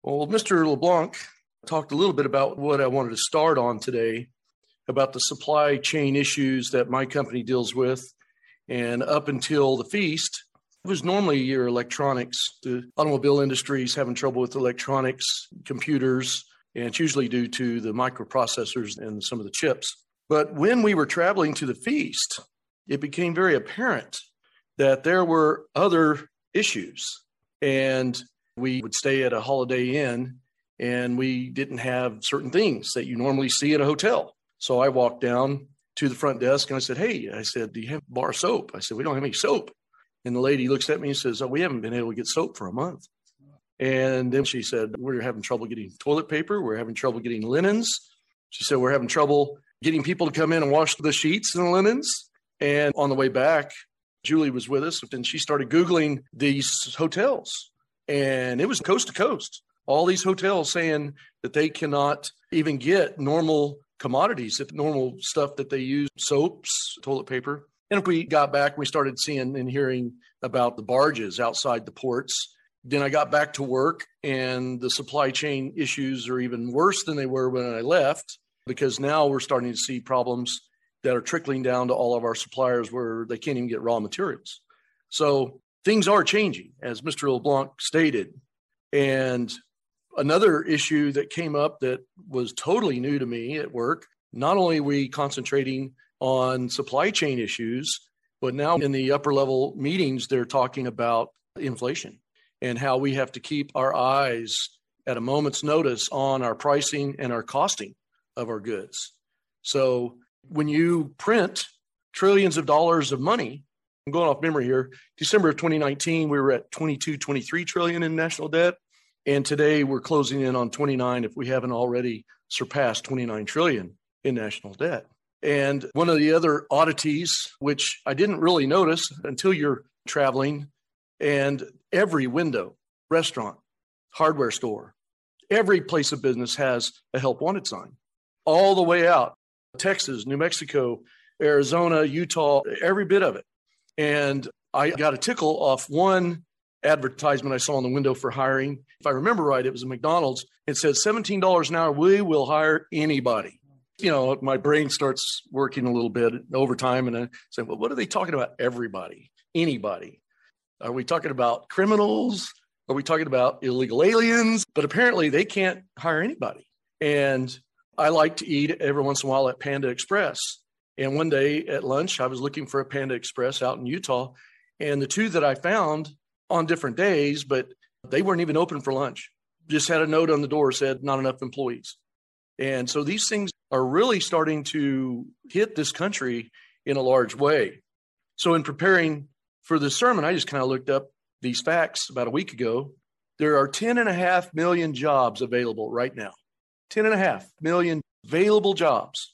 Well, Mr. LeBlanc talked a little bit about what I wanted to start on today about the supply chain issues that my company deals with. And up until the feast, it was normally your electronics. The automobile industry is having trouble with electronics, computers, and it's usually due to the microprocessors and some of the chips. But when we were traveling to the feast, it became very apparent that there were other issues. And we would stay at a Holiday Inn and we didn't have certain things that you normally see at a hotel. So I walked down to the front desk and I said, "Hey," I said, "do you have bar soap?" I said, "We don't have any soap." And the lady looks at me and says, "Oh, we haven't been able to get soap for a month." And then she said, "We're having trouble getting toilet paper. We're having trouble getting linens." She said, "We're having trouble getting people to come in and wash the sheets and the linens." And on the way back, Julie was with us and she started Googling these hotels. And it was coast to coast. All these hotels saying that they cannot even get normal commodities, normal stuff that they use, soaps, toilet paper. And if we got back, we started seeing and hearing about the barges outside the ports. Then I got back to work and the supply chain issues are even worse than they were when I left, because now we're starting to see problems that are trickling down to all of our suppliers where they can't even get raw materials. So things are changing, as Mr. LeBlanc stated. And another issue that came up that was totally new to me at work, not only are we concentrating on supply chain issues, but now in the upper level meetings, they're talking about inflation and how we have to keep our eyes at a moment's notice on our pricing and our costing of our goods. So when you print trillions of dollars of money, I'm going off memory here, December of 2019, we were at 23 trillion in national debt. And today we're closing in on 29 if we haven't already surpassed 29 trillion in national debt. And one of the other oddities, which I didn't really notice until you're traveling, and every window, restaurant, hardware store, every place of business has a help wanted sign all the way out. Texas, New Mexico, Arizona, Utah, every bit of it. And I got a tickle off one advertisement I saw on the window for hiring. If I remember right, it was a McDonald's. It said $17 an hour, we will hire anybody. You know, my brain starts working a little bit overtime and I say, well, what are they talking about? Everybody, anybody. Are we talking about criminals? Are we talking about illegal aliens? But apparently they can't hire anybody. And I like to eat every once in a while at Panda Express. And one day at lunch, I was looking for a Panda Express out in Utah. And the two that I found on different days, but they weren't even open for lunch. Just had a note on the door said not enough employees. And so these things are really starting to hit this country in a large way. So in preparing for this sermon, I just kind of looked up these facts about a week ago. There are 10.5 million jobs available right now. 10.5 million available jobs.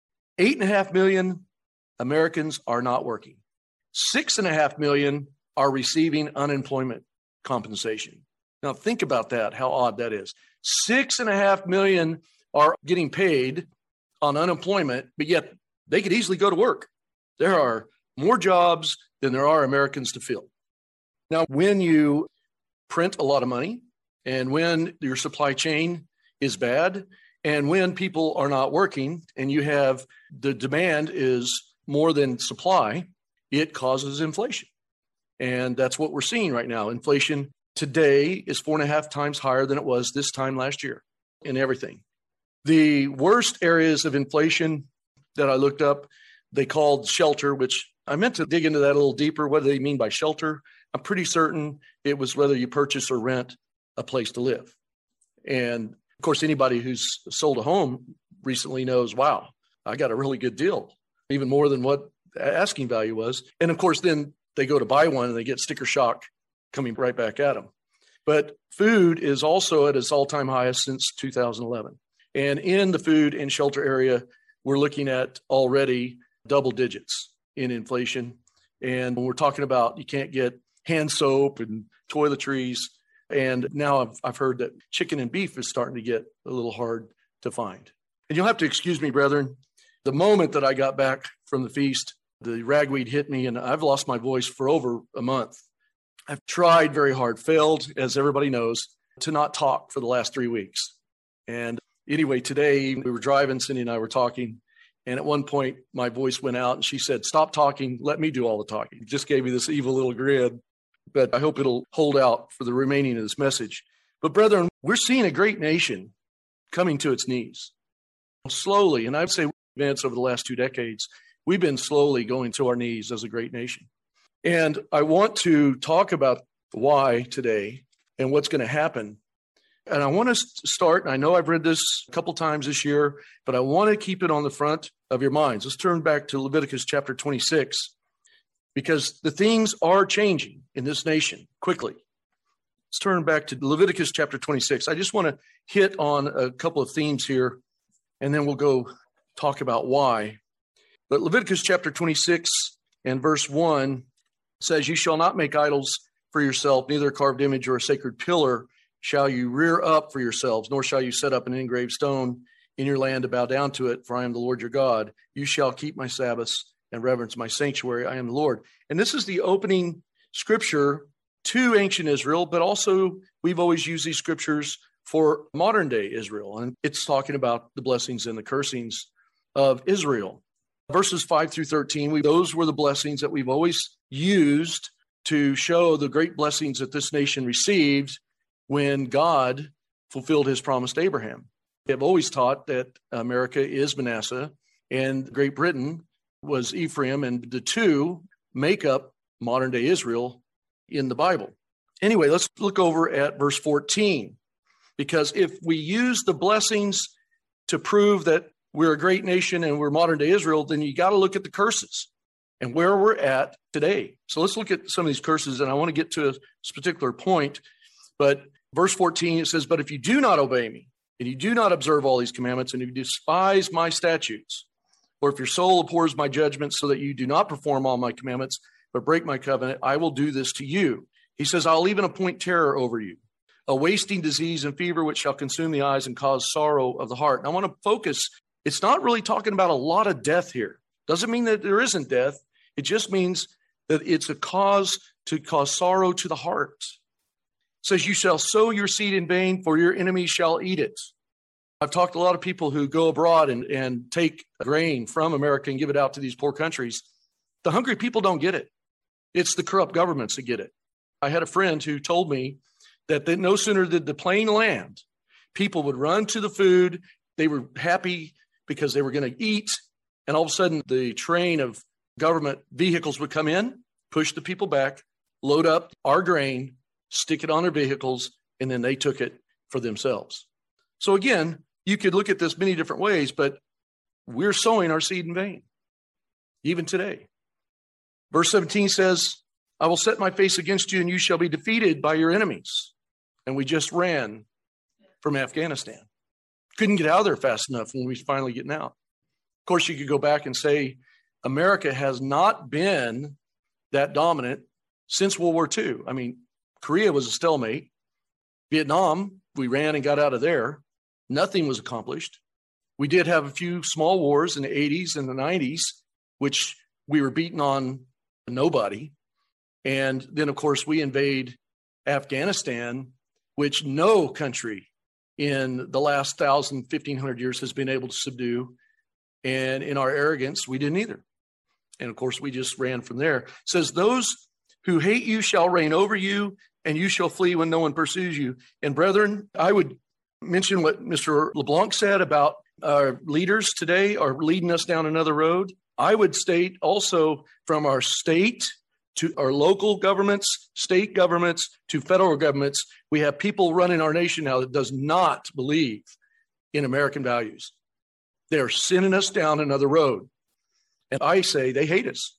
8.5 million Americans are not working. 6.5 million are receiving unemployment compensation. Now think about that, how odd that is. 6.5 million are getting paid on unemployment, but yet they could easily go to work. There are more jobs than there are Americans to fill. Now, when you print a lot of money and when your supply chain is bad and when people are not working and you have the demand is more than supply, it causes inflation. And that's what we're seeing right now. Inflation today is 4.5 times higher than it was this time last year in everything. The worst areas of inflation that I looked up, they called shelter, which I meant to dig into that a little deeper. What do they mean by shelter? I'm pretty certain it was whether you purchase or rent a place to live. And of course, anybody who's sold a home recently knows, wow, I got a really good deal, even more than what asking value was. And of course, then they go to buy one and they get sticker shock coming right back at them. But food is also at its all-time highest since 2011. And in the food and shelter area, we're looking at already double digits in inflation. And when we're talking about you can't get hand soap and toiletries, and now I've heard that chicken and beef is starting to get a little hard to find. And you'll have to excuse me, brethren. The moment that I got back from the feast, the ragweed hit me and I've lost my voice for over a month. I've tried very hard, failed, as everybody knows. to not talk for the last 3 weeks. And anyway, today we were driving, Cindy and I were talking, and at one point my voice went out and she said, "Stop talking, let me do all the talking." Just gave me this evil little grin, but I hope it'll hold out for the remaining of this message. But brethren, we're seeing a great nation coming to its knees slowly. And I'd say advance over the last 2 decades, we've been slowly going to our knees as a great nation. And I want to talk about why today and what's going to happen. And I want to start, and I know I've read this a couple times this year, but I want to keep it on the front of your minds. Let's turn back to Leviticus chapter 26, because the things are changing in this nation quickly. Let's turn back to Leviticus chapter 26. I just want to hit on a couple of themes here, and then we'll go talk about why. But Leviticus chapter 26 and verse 1 says, "You shall not make idols for yourself, neither a carved image or a sacred pillar shall you rear up for yourselves, nor shall you set up an engraved stone in your land to bow down to it, for I am the Lord your God. You shall keep my Sabbaths and reverence my sanctuary. I am the Lord." And this is the opening scripture to ancient Israel, but also we've always used these scriptures for modern day Israel. And it's talking about the blessings and the cursings of Israel. Verses 5 through 13, those were the blessings that we've always used to show the great blessings that this nation received when God fulfilled his promise to Abraham. They have always taught that America is Manasseh and Great Britain was Ephraim, and the two make up modern day Israel in the Bible. Anyway, let's look over at verse 14, because if we use the blessings to prove that we're a great nation and we're modern day Israel, then you got to look at the curses and where we're at today. So let's look at some of these curses, and I want to get to a particular point. But verse 14, it says, "But if you do not obey me, and you do not observe all these commandments, and if you despise my statutes, or if your soul abhors my judgments so that you do not perform all my commandments, but break my covenant, I will do this to you." He says, "I'll even appoint terror over you, a wasting disease and fever which shall consume the eyes and cause sorrow of the heart." And I want to focus, it's not really talking about a lot of death here. Doesn't mean that there isn't death. It just means that it's a cause to cause sorrow to the heart. It says, "You shall sow your seed in vain, for your enemies shall eat it." I've talked to a lot of people who go abroad and take grain from America and give it out to these poor countries. The hungry people don't get it. It's the corrupt governments that get it. I had a friend who told me that no sooner did the plane land, people would run to the food. They were happy because they were going to eat. And all of a sudden, the train of government vehicles would come in, push the people back, load up our grain, stick it on their vehicles, and then they took it for themselves. So again, you could look at this many different ways, but we're sowing our seed in vain, even today. Verse 17 says, "I will set my face against you, and you shall be defeated by your enemies." And we just ran from Afghanistan. Couldn't get out of there fast enough when we finally getting out. Of course, you could go back and say, America has not been that dominant since World War II. I mean, Korea was a stalemate. Vietnam, we ran and got out of there. Nothing was accomplished. We did have a few small wars in the 80s and the 90s, which we were beaten on nobody. And then, of course, we invade Afghanistan, which no country in the last 1,000, 1,500 years has been able to subdue. And in our arrogance, we didn't either. And of course, we just ran from there. It says, "Those who hate you shall reign over you, and you shall flee when no one pursues you." And brethren, I would mention what Mr. LeBlanc said about our leaders today are leading us down another road. I would state also from our state to our local governments, state governments to federal governments, we have people running our nation now that does not believe in American values. They're sending us down another road. And I say they hate us.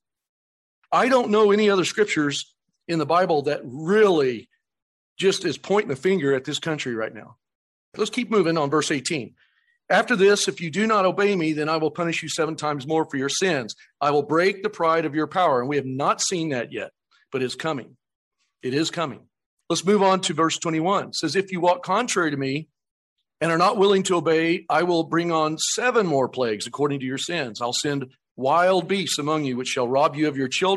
I don't know any other scriptures in the Bible that really just is pointing the finger at this country right now. Let's keep moving on verse 18. "After this, if you do not obey me, then I will punish you 7 times more for your sins. I will break the pride of your power." And we have not seen that yet, but it's coming. It is coming. Let's move on to verse 21. It says, "If you walk contrary to me and are not willing to obey, I will bring on 7 more plagues according to your sins. I'll send wild beasts among you, which shall rob you of your children,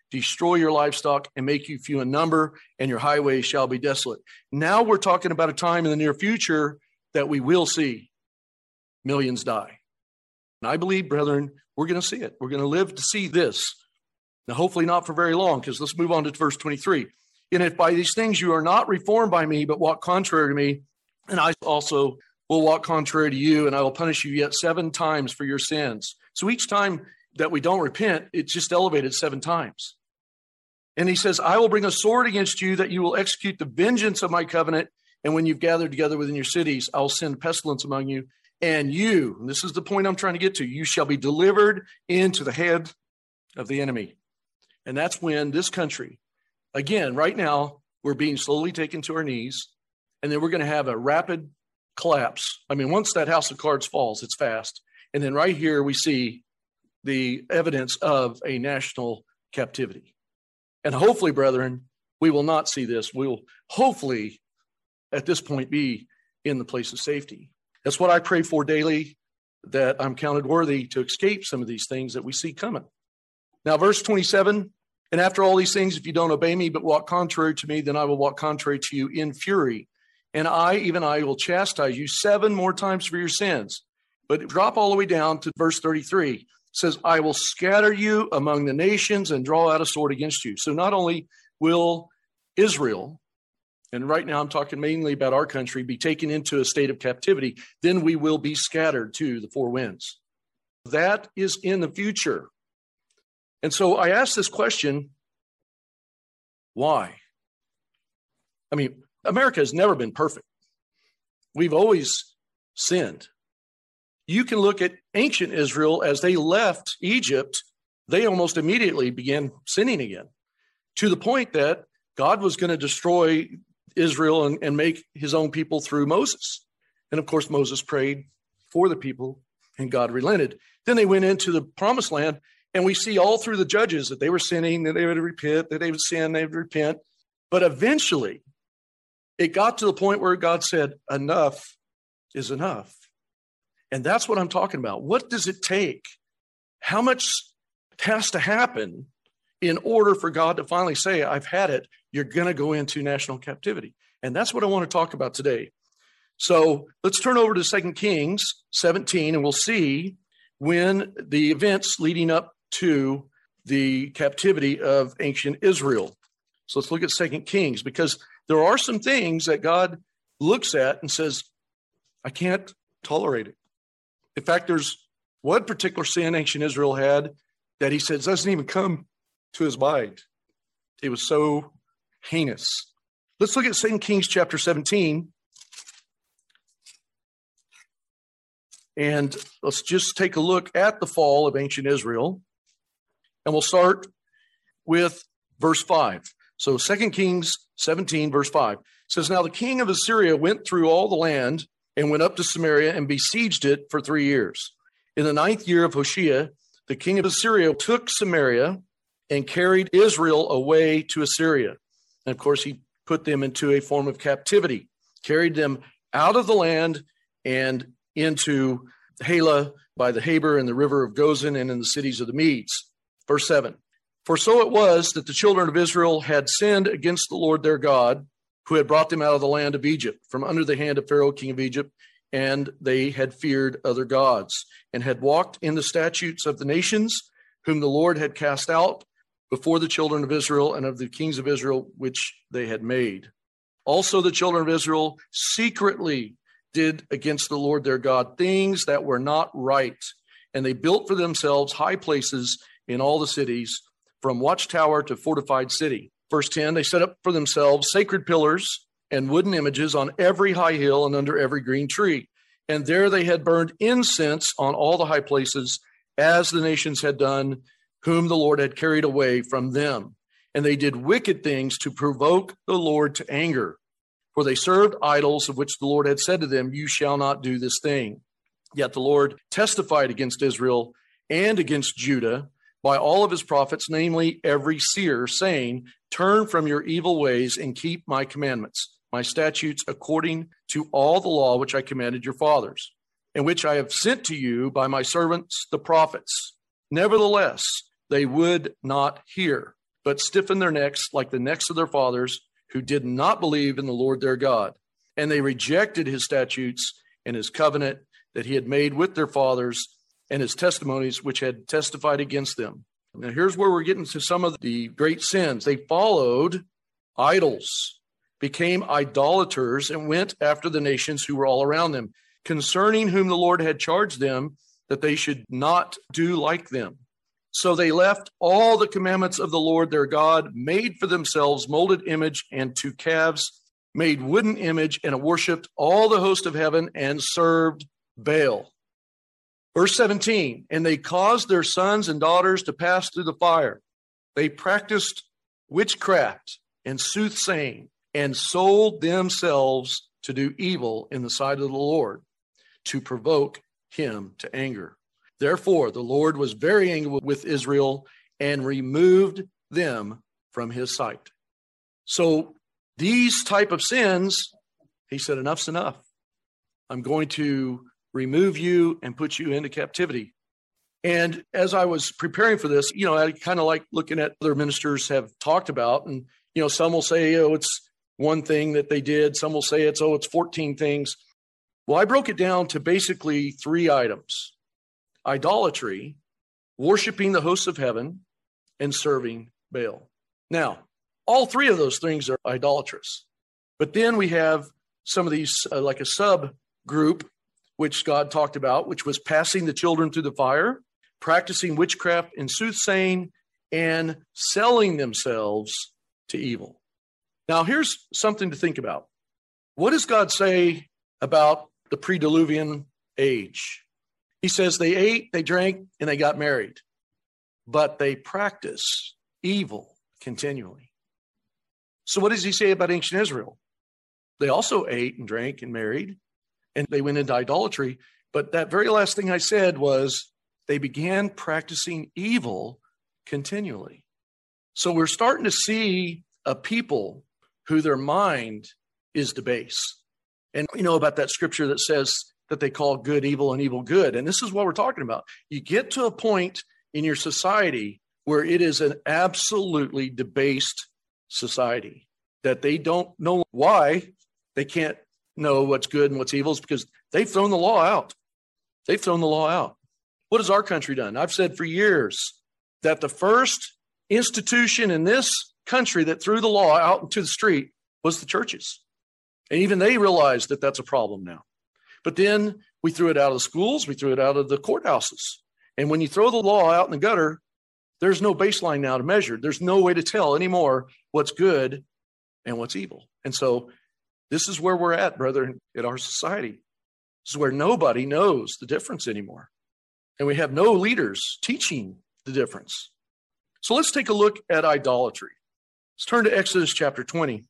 destroy your livestock, and make you few in number, and your highways shall be desolate. Now we're talking about a time in the near future that we will see millions die. And I believe, brethren, we're going to see it. We're going to live to see this. Now, hopefully not for very long, because let's move on to verse 23. And if by these things you are not reformed by me, but walk contrary to me, and I also will walk contrary to you, and I will punish you yet 7 times for your sins. So each time that we don't repent, it's just elevated 7 times. And he says, I will bring a sword against you that you will execute the vengeance of my covenant. And when you've gathered together within your cities, I will send pestilence among you. And you, and this is the point I'm trying to get to, you shall be delivered into the hand of the enemy. And that's when this country, again, right now, we're being slowly taken to our knees, and then we're going to have a rapid collapse. I mean, once that house of cards falls, it's fast. And then right here, we see the evidence of a national captivity. And hopefully, brethren, we will not see this. We'll hopefully, at this point, be in the place of safety. That's what I pray for daily, that I'm counted worthy to escape some of these things that we see coming. Now, verse 27, and after all these things, if you don't obey me, but walk contrary to me, then I will walk contrary to you in fury. And I, even I, will chastise you 7 more times for your sins. But drop all the way down to verse 33. It says, I will scatter you among the nations and draw out a sword against you. So not only will Israel, and right now I'm talking mainly about our country, be taken into a state of captivity, then we will be scattered to the 4 winds. That is in the future. And so I ask this question, why? I mean, America has never been perfect. We've always sinned. You can look at ancient Israel as they left Egypt, they almost immediately began sinning again, to the point that God was going to destroy Israel and make his own people through Moses. And of course, Moses prayed for the people and God relented. Then they went into the promised land, and we see all through the judges that they were sinning, that they would repent, that they would sin, they would repent. But eventually, it got to the point where God said, enough is enough. And that's what I'm talking about. What does it take? How much has to happen in order for God to finally say, I've had it, you're going to go into national captivity? And that's what I want to talk about today. So let's turn over to 2 Kings 17, and we'll see when the events leading up to the captivity of ancient Israel. So let's look at 2 Kings, because there are some things that God looks at and says, I can't tolerate it. In fact, there's one particular sin ancient Israel had that he says doesn't even come to his mind. It was so heinous. Let's look at 2 Kings chapter 17. And let's just take a look at the fall of ancient Israel. And we'll start with verse 5. So 2 Kings 17, verse 5 says, Now the king of Assyria went through all the land and went up to Samaria and besieged it for 3 years. In the 9th year of Hoshea, the king of Assyria took Samaria and carried Israel away to Assyria. And of course, he put them into a form of captivity, carried them out of the land and into Halah by the Habor and the river of Gozan and in the cities of the Medes. Verse 7, For so it was that the children of Israel had sinned against the Lord their God, who had brought them out of the land of Egypt, from under the hand of Pharaoh, king of Egypt, and they had feared other gods, and had walked in the statutes of the nations, whom the Lord had cast out before the children of Israel and of the kings of Israel, which they had made. Also the children of Israel secretly did against the Lord their God things that were not right, and they built for themselves high places in all the cities, from watchtower to fortified city. Verse 10, they set up for themselves sacred pillars and wooden images on every high hill and under every green tree. And there they had burned incense on all the high places, as the nations had done, whom the Lord had carried away from them. And they did wicked things to provoke the Lord to anger. For they served idols, of which the Lord had said to them, You shall not do this thing. Yet the Lord testified against Israel and against Judah by all of his prophets, namely every seer, saying, Turn from your evil ways and keep my commandments, my statutes, according to all the law which I commanded your fathers, and which I have sent to you by my servants the prophets. Nevertheless, they would not hear, but stiffened their necks like the necks of their fathers, who did not believe in the Lord their God. And they rejected his statutes and his covenant that he had made with their fathers, and his testimonies which had testified against them. Now here's where we're getting to some of the great sins. They followed idols, became idolaters, and went after the nations who were all around them, concerning whom the Lord had charged them that they should not do like them. So they left all the commandments of the Lord their God, made for themselves molded image and two calves, made wooden image, and worshipped all the host of heaven, and served Baal. Verse 17, and they caused their sons and daughters to pass through the fire. They practiced witchcraft and soothsaying, and sold themselves to do evil in the sight of the Lord, to provoke him to anger. Therefore, the Lord was very angry with Israel and removed them from his sight. So these type of sins, he said, enough's enough. I'm going to remove you and put you into captivity. And as I was preparing for this, I kind of like looking at other ministers have talked about, and, some will say, it's one thing that they did. Some will say it's 14 things. Well, I broke it down to basically 3 items: idolatry, worshiping the hosts of heaven, and serving Baal. Now, all 3 of those things are idolatrous. But then we have some of these, like a subgroup, which God talked about, which was passing the children through the fire, practicing witchcraft and soothsaying, and selling themselves to evil. Now, here's something to think about. What does God say about the pre-Diluvian age? He says they ate, they drank, and they got married, but they practice evil continually. So what does he say about ancient Israel? They also ate and drank and married, and they went into idolatry. But that very last thing I said was they began practicing evil continually. So we're starting to see a people who their mind is debased. And you know about that scripture that says that they call good evil and evil good. And this is what we're talking about. You get to a point in your society where it is an absolutely debased society, that they don't know why they can't know what's good and what's evil, is because they've thrown the law out. They've thrown the law out. What has our country done? I've said for years that the first institution in this country that threw the law out into the street was the churches. And even they realized that that's a problem now. But then we threw it out of the schools. We threw it out of the courthouses. And when you throw the law out in the gutter, there's no baseline now to measure. There's no way to tell anymore what's good and what's evil. And so this is where we're at, brother, in our society. This is where nobody knows the difference anymore. And we have no leaders teaching the difference. So let's take a look at idolatry. Let's turn to Exodus chapter 20.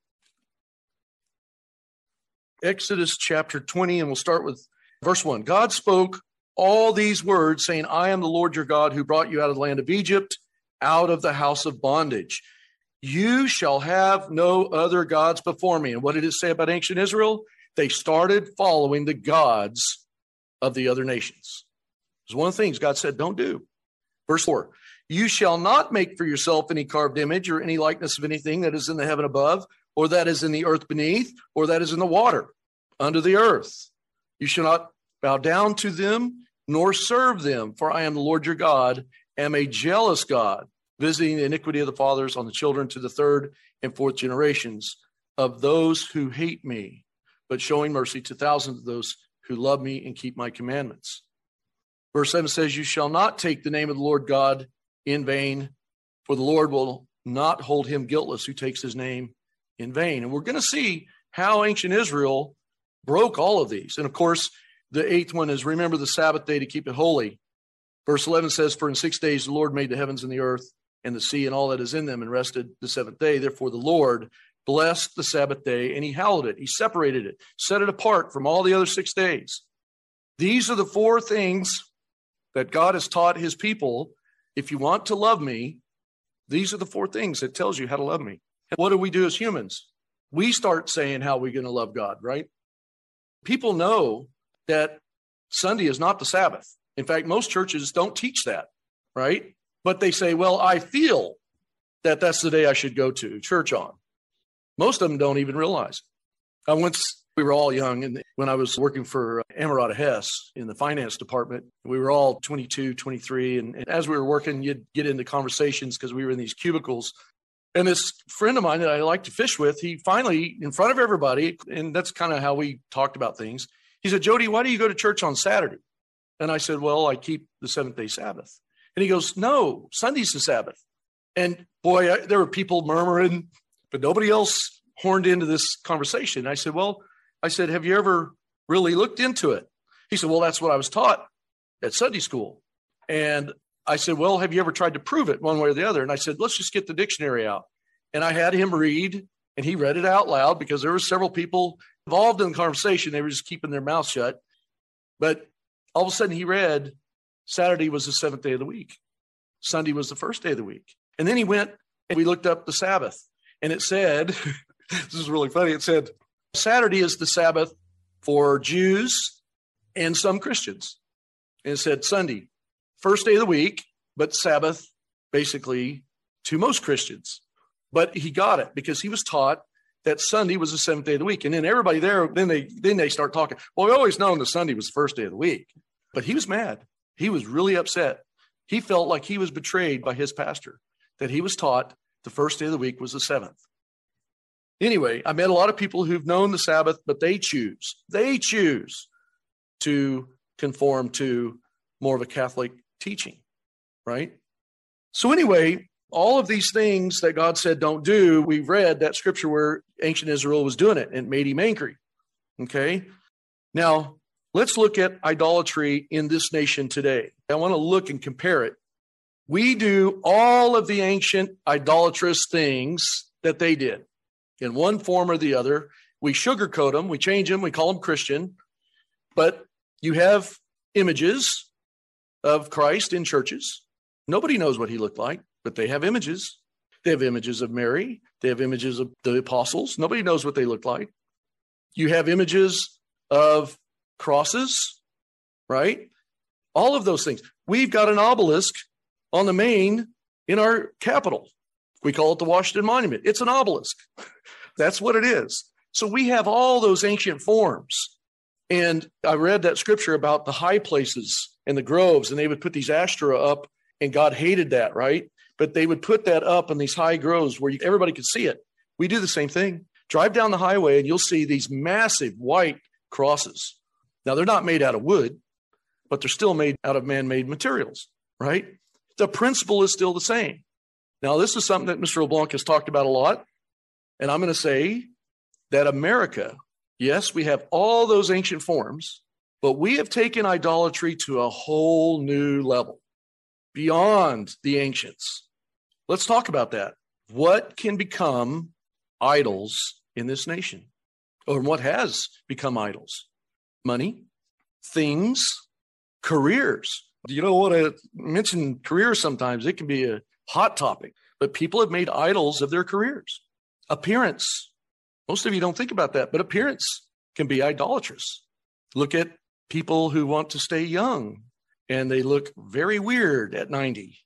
Exodus chapter 20, and we'll start with verse 1. God spoke all these words, saying, I am the Lord your God who brought you out of the land of Egypt, out of the house of bondage. You shall have no other gods before me. And what did it say about ancient Israel? They started following the gods of the other nations. It was one of the things God said, don't do. Verse 4, you shall not make for yourself any carved image or any likeness of anything that is in the heaven above, or that is in the earth beneath, or that is in the water under the earth. You shall not bow down to them, nor serve them, for I am the Lord your God, am a jealous God, visiting the iniquity of the fathers on the children to the 3rd and 4th generations of those who hate me, but showing mercy to thousands of those who love me and keep my commandments. Verse 7 says, you shall not take the name of the Lord God in vain, for the Lord will not hold him guiltless who takes his name in vain. And we're going to see how ancient Israel broke all of these. And of course, the 8th one is remember the Sabbath day to keep it holy. Verse 11 says, for in 6 days the Lord made the heavens and the earth and the sea and all that is in them, and rested the 7th day. Therefore the Lord blessed the Sabbath day, and he hallowed it. He separated it, set it apart from all the other 6 days. These are the 4 things that God has taught his people. If you want to love me, these are the 4 things that tells you how to love me. And what do we do as humans? We start saying how we're going to love God, right? People know that Sunday is not the Sabbath. In fact, most churches don't teach that, right? But they say, well, I feel that that's the day I should go to church on. Most of them don't even realize it. Once we were all young, and when I was working for Amerada Hess in the finance department, we were all 22, 23. And as we were working, you'd get into conversations because we were in these cubicles. And this friend of mine that I like to fish with, he finally, in front of everybody, and that's kind of how we talked about things, he said, Jody, why do you go to church on Saturday? And I said, well, I keep the seventh-day Sabbath. And he goes, no, Sunday's the Sabbath. And boy, there were people murmuring, but nobody else horned into this conversation. And I said, have you ever really looked into it? He said, well, that's what I was taught at Sunday school. And I said, well, have you ever tried to prove it one way or the other? And I said, let's just get the dictionary out. And I had him read, and he read it out loud because there were several people involved in the conversation. They were just keeping their mouths shut. But all of a sudden he read Saturday was the seventh day of the week. Sunday was the first day of the week. And then he went and we looked up the Sabbath. And it said, this is really funny. It said, Saturday is the Sabbath for Jews and some Christians. And it said Sunday, first day of the week, but Sabbath basically to most Christians. But he got it because he was taught that Sunday was the seventh day of the week. And then everybody there, then they start talking. Well, we always known that Sunday was the first day of the week. But he was mad. He was really upset. He felt like he was betrayed by his pastor, that he was taught the first day of the week was the seventh. Anyway, I met a lot of people who've known the Sabbath, but they choose to conform to more of a Catholic teaching, right? So anyway, all of these things that God said don't do, we've read that scripture where ancient Israel was doing it and it made him angry, okay? Now, let's look at idolatry in this nation today. I want to look and compare it. We do all of the ancient idolatrous things that they did in one form or the other. We sugarcoat them, we change them, we call them Christian. But you have images of Christ in churches. Nobody knows what he looked like, but they have images. They have images of Mary. They have images of the apostles. Nobody knows what they looked like. You have images of crosses, right? All of those things. We've got an obelisk on the main in our Capitol. We call it the Washington Monument. It's an obelisk. That's what it is. So we have all those ancient forms. And I read that scripture about the high places and the groves, and they would put these Ashtoreth up, and God hated that, right? But they would put that up in these high groves where everybody could see it. We do the same thing. Drive down the highway and you'll see these massive white crosses. Now, they're not made out of wood, but they're still made out of man-made materials, right? The principle is still the same. Now, this is something that Mr. LeBlanc has talked about a lot. And I'm going to say that America, yes, we have all those ancient forms, but we have taken idolatry to a whole new level beyond the ancients. Let's talk about that. What can become idols in this nation? Or what has become idols? Money, things, careers. You don't want to mention careers sometimes. It can be a hot topic, but people have made idols of their careers. Appearance. Most of you don't think about that, but appearance can be idolatrous. Look at people who want to stay young and they look very weird at 90.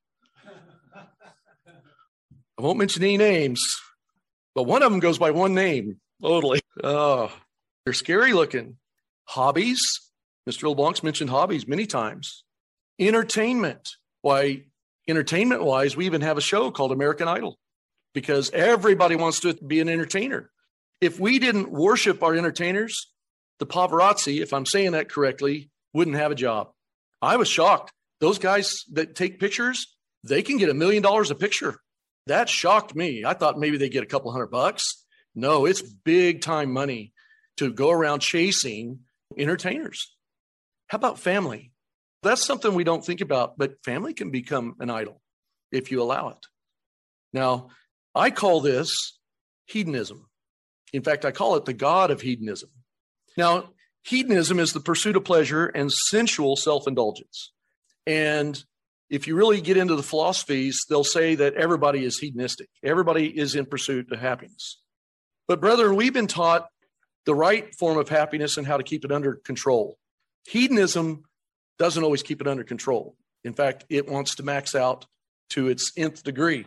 I won't mention any names, but one of them goes by one name. Totally. Oh, they're scary looking. Hobbies. Mr. LeBlanc's mentioned hobbies many times. Entertainment. Why, entertainment-wise, we even have a show called American Idol because everybody wants to be an entertainer. If we didn't worship our entertainers, the paparazzi, if I'm saying that correctly, wouldn't have a job. I was shocked. Those guys that take pictures, they can get $1 million a picture. That shocked me. I thought maybe they get a couple $100. No, it's big time money to go around chasing entertainers. How about family? That's something we don't think about, but family can become an idol if you allow it. Now, I call this hedonism. In fact, I call it the god of hedonism. Now, hedonism is the pursuit of pleasure and sensual self-indulgence. And if you really get into the philosophies, they'll say that everybody is hedonistic. Everybody is in pursuit of happiness. But brethren, we've been taught the right form of happiness and how to keep it under control. Hedonism doesn't always keep it under control. In fact, it wants to max out to its nth degree.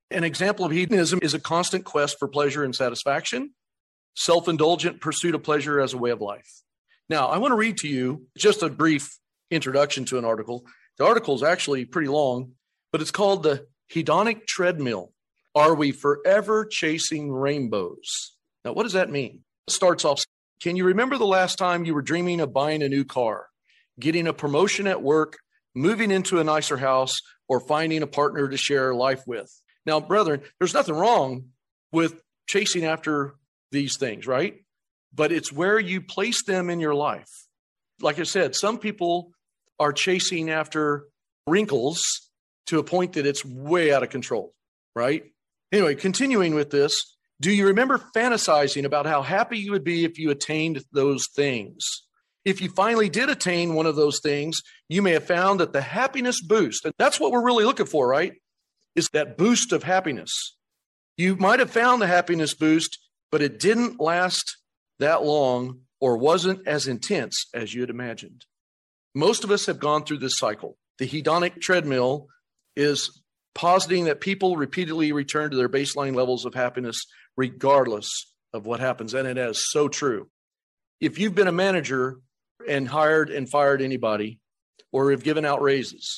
An example of hedonism is a constant quest for pleasure and satisfaction, self-indulgent pursuit of pleasure as a way of life. Now, I want to read to you just a brief introduction to an article. The article is actually pretty long, but it's called The Hedonic Treadmill. Are we forever chasing rainbows? Now, what does that mean? It starts off, can you remember the last time you were dreaming of buying a new car, getting a promotion at work, moving into a nicer house, or finding a partner to share life with? Now, brethren, there's nothing wrong with chasing after these things, right? But it's where you place them in your life. Like I said, some people are chasing after wrinkles to a point that it's way out of control, right? Anyway, continuing with this, do you remember fantasizing about how happy you would be if you attained those things? If you finally did attain one of those things, you may have found that the happiness boost, and that's what we're really looking for, right? Is that boost of happiness. You might have found the happiness boost, but it didn't last that long or wasn't as intense as you had imagined. Most of us have gone through this cycle. The hedonic treadmill is positing that people repeatedly return to their baseline levels of happiness regardless of what happens. And it is so true. If you've been a manager and hired and fired anybody, or have given out raises,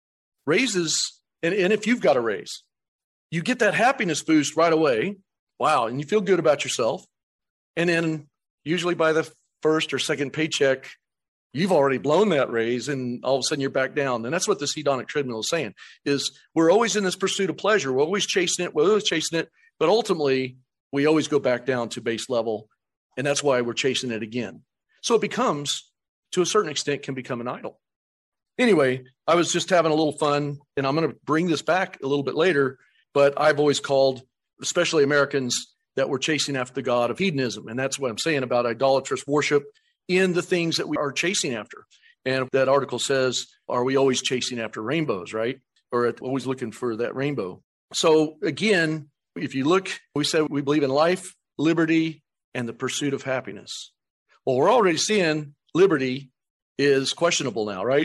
and if you've got a raise, you get that happiness boost right away. Wow. And you feel good about yourself. And then usually by the first or second paycheck, you've already blown that raise and all of a sudden you're back down. And that's what this hedonic treadmill is saying, is we're always in this pursuit of pleasure. We're always chasing it, but ultimately we always go back down to base level. And that's why we're chasing it again. So it becomes, to a certain extent, can become an idol. Anyway, I was just having a little fun, and I'm going to bring this back a little bit later, but I've always called, especially Americans, that we're chasing after the God of hedonism. And that's what I'm saying about idolatrous worship in the things that we are chasing after. And that article says, are we always chasing after rainbows, right? Or always looking for that rainbow? So again, if you look, we said we believe in life, liberty, and the pursuit of happiness. Well, we're already seeing liberty is questionable now, right?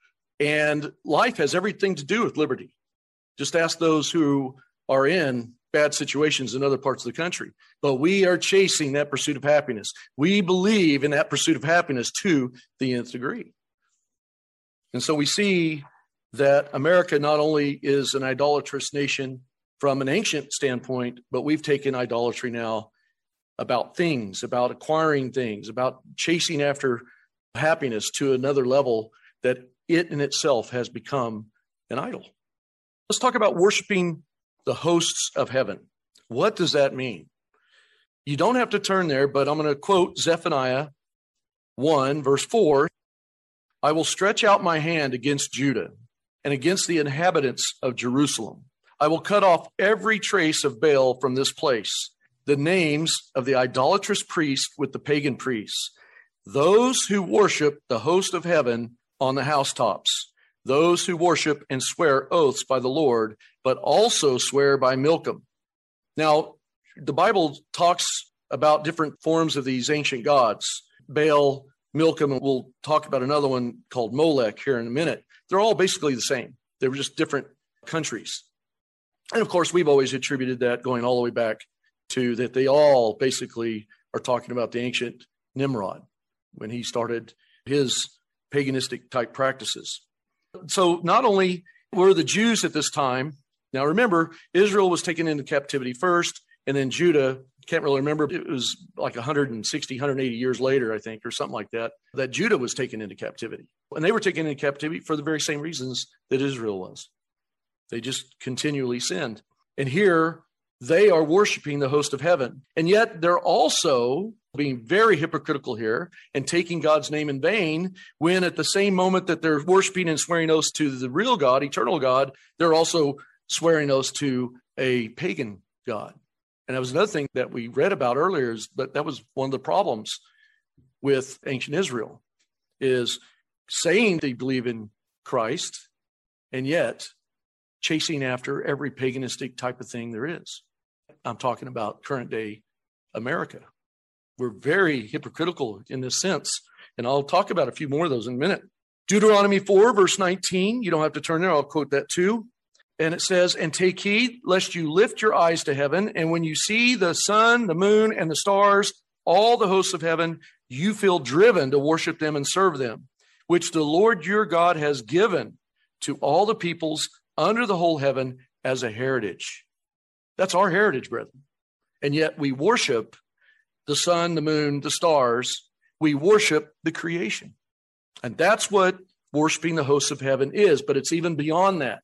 And life has everything to do with liberty. Just ask those who are in bad situations in other parts of the country. But we are chasing that pursuit of happiness. We believe in that pursuit of happiness to the nth degree. And so we see that America not only is an idolatrous nation from an ancient standpoint, but we've taken idolatry now about things, about acquiring things, about chasing after happiness to another level that it in itself has become an idol. Let's talk about worshiping the hosts of heaven. What does that mean? You don't have to turn there, but I'm going to quote Zephaniah 1, verse 4. I will stretch out my hand against Judah and against the inhabitants of Jerusalem. I will cut off every trace of Baal from this place, the names of the idolatrous priest with the pagan priests, those who worship the host of heaven on the housetops, those who worship and swear oaths by the Lord, but also swear by Milcom. Now, the Bible talks about different forms of these ancient gods, Baal, Milcom, and we'll talk about another one called Molech here in a minute. They're all basically the same. They were just different countries. And of course, we've always attributed that going all the way back to that they all basically are talking about the ancient Nimrod when he started his paganistic type practices. So not only were the Jews at this time, now remember, Israel was taken into captivity first, and then Judah, can't really remember, it was like 160, 180 years later, I think, or something like that, that Judah was taken into captivity. And they were taken into captivity for the very same reasons that Israel was. They just continually sinned. And here, they are worshiping the host of heaven. And yet they're also being very hypocritical here and taking God's name in vain, when at the same moment that they're worshiping and swearing oaths to the real God, eternal God, they're also swearing oaths to a pagan God. And that was another thing that we read about earlier, is that was one of the problems with ancient Israel, is saying they believe in Christ and yet chasing after every paganistic type of thing there is. I'm talking about current day America. We're very hypocritical in this sense. And I'll talk about a few more of those in a minute. Deuteronomy 4, verse 19. You don't have to turn there. I'll quote that too. And it says, and take heed lest you lift your eyes to heaven. And when you see the sun, the moon, and the stars, all the hosts of heaven, you feel driven to worship them and serve them, which the Lord your God has given to all the peoples under the whole heaven as a heritage. That's our heritage, brethren. And yet we worship the sun, the moon, the stars. We worship the creation. And that's what worshiping the hosts of heaven is, but it's even beyond that.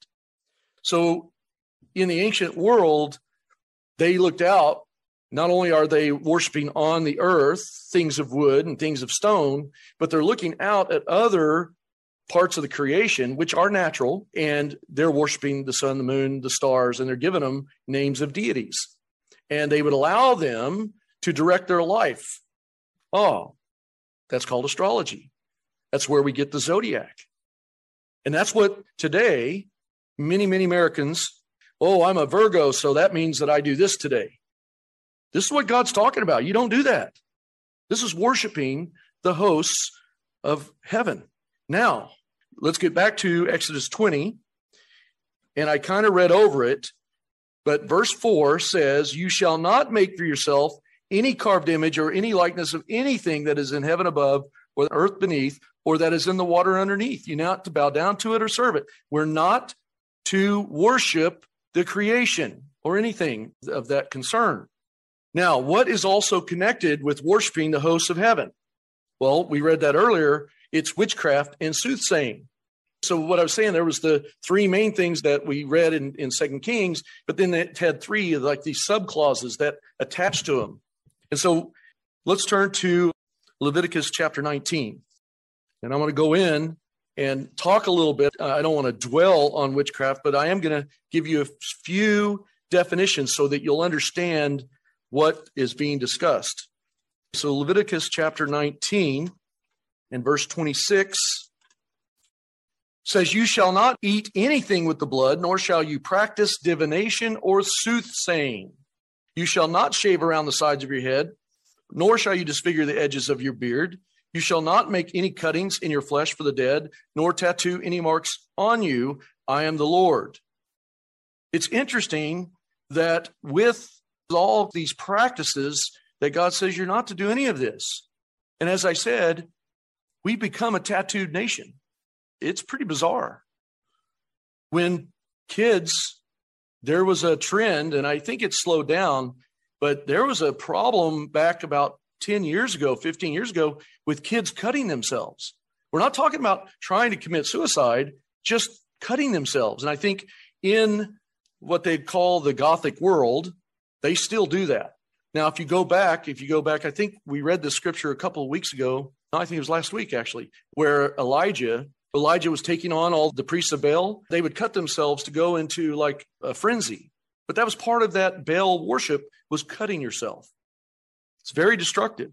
So in the ancient world, they looked out. Not only are they worshiping on the earth things of wood and things of stone, but they're looking out at other parts of the creation, which are natural, and they're worshiping the sun, the moon, the stars, and they're giving them names of deities. And they would allow them to direct their life. Oh, that's called astrology. That's where we get the zodiac. And that's what today, many, many Americans, oh, I'm a Virgo, so that means that I do this today. This is what God's talking about. You don't do that. This is worshiping the hosts of heaven. Now, let's get back to Exodus 20. And I kind of read over it, but verse 4 says, you shall not make for yourself any carved image or any likeness of anything that is in heaven above or the earth beneath or that is in the water underneath. You're not to bow down to it or serve it. We're not to worship the creation or anything of that concern. Now, what is also connected with worshiping the hosts of heaven? Well, we read that earlier. It's witchcraft and soothsaying. So what I was saying, there was the three main things that we read in 2 Kings, but then it had three like these subclauses that attached to them. And so let's turn to Leviticus chapter 19. And I'm going to go in and talk a little bit. I don't want to dwell on witchcraft, but I am going to give you a few definitions so that you'll understand what is being discussed. So Leviticus chapter 19 and verse 26 says, you shall not eat anything with the blood, nor shall you practice divination or soothsaying. You shall not shave around the sides of your head, nor shall you disfigure the edges of your beard. You shall not make any cuttings in your flesh for the dead, nor tattoo any marks on you. I am the Lord. It's interesting that with all these practices that God says you're not to do any of this. And as I said, we've become a tattooed nation. It's pretty bizarre. When kids, there was a trend, and I think it slowed down, but there was a problem back about 10 years ago, 15 years ago, with kids cutting themselves. We're not talking about trying to commit suicide, just cutting themselves. And I think in what they'd call the Gothic world, they still do that. Now, if you go back, I think we read this scripture a couple of weeks ago. I think it was last week, actually, where Elijah was taking on all the priests of Baal. They would cut themselves to go into like a frenzy. But that was part of that Baal worship, was cutting yourself. It's very destructive.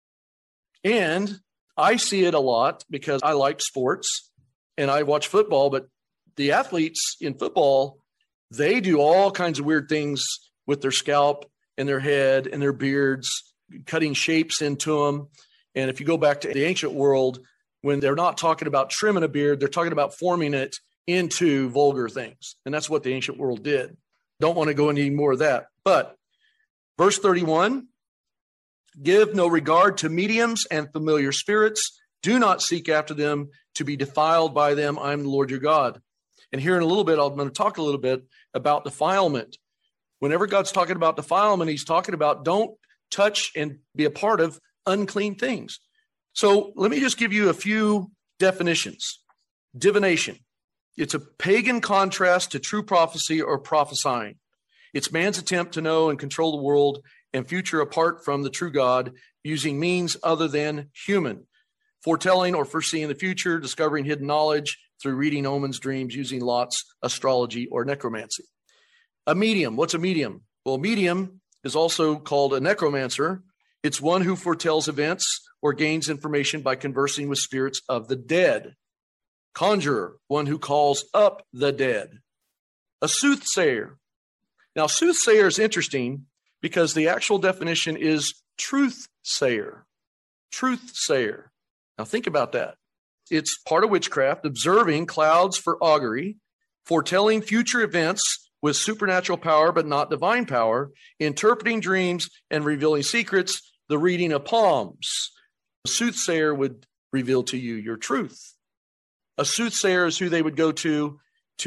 And I see it a lot because I like sports and I watch football, but the athletes in football, they do all kinds of weird things with their scalp and their head and their beards, cutting shapes into them. And if you go back to the ancient world, when they're not talking about trimming a beard, they're talking about forming it into vulgar things. And that's what the ancient world did. Don't want to go into any more of that. But verse 31, give no regard to mediums and familiar spirits. Do not seek after them to be defiled by them. I am the Lord your God. And here in a little bit, I'm going to talk a little bit about defilement. Whenever God's talking about defilement, he's talking about don't touch and be a part of unclean things. So let me just give you a few definitions. Divination. It's a pagan contrast to true prophecy or prophesying. It's man's attempt to know and control the world and future apart from the true God using means other than human. Foretelling or foreseeing the future, discovering hidden knowledge through reading omens, dreams, using lots, astrology, or necromancy. A medium. What's a medium? Well, a medium is also called a necromancer. It's one who foretells events or gains information by conversing with spirits of the dead. Conjurer, one who calls up the dead. A soothsayer. Now, soothsayer is interesting because the actual definition is truth-sayer. Truth-sayer. Now, think about that. It's part of witchcraft, observing clouds for augury, foretelling future events with supernatural power, but not divine power, interpreting dreams and revealing secrets, the reading of palms. A soothsayer would reveal to you your truth. A soothsayer is who they would go to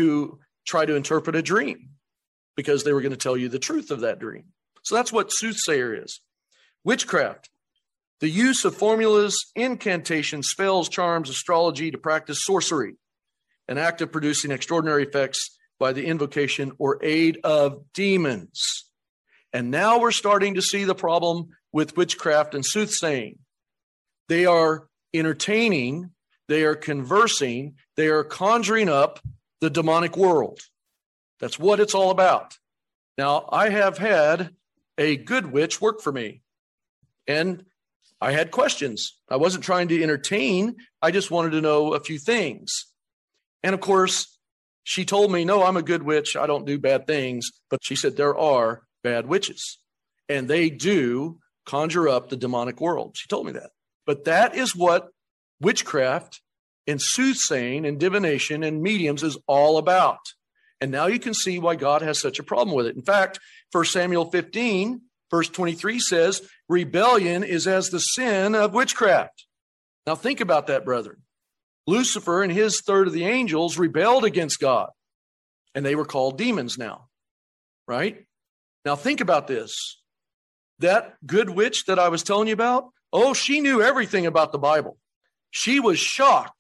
try to interpret a dream because they were going to tell you the truth of that dream. So that's what soothsayer is. Witchcraft, the use of formulas, incantations, spells, charms, astrology to practice sorcery, an act of producing extraordinary effects by the invocation or aid of demons. And now we're starting to see the problem with witchcraft and soothsaying. They are entertaining, they are conversing, they are conjuring up the demonic world. That's what it's all about. Now, I have had a good witch work for me, and I had questions. I wasn't trying to entertain. I just wanted to know a few things. And of course, she told me, no, I'm a good witch. I don't do bad things. But she said there are bad witches, and they do conjure up the demonic world. She told me that. But that is what witchcraft and soothsaying and divination and mediums is all about. And now you can see why God has such a problem with it. In fact, 1 Samuel 15, verse 23 says, rebellion is as the sin of witchcraft. Now think about that, brethren. Lucifer and his third of the angels rebelled against God, and they were called demons now, right? Now think about this. That good witch that I was telling you about, oh, she knew everything about the Bible. She was shocked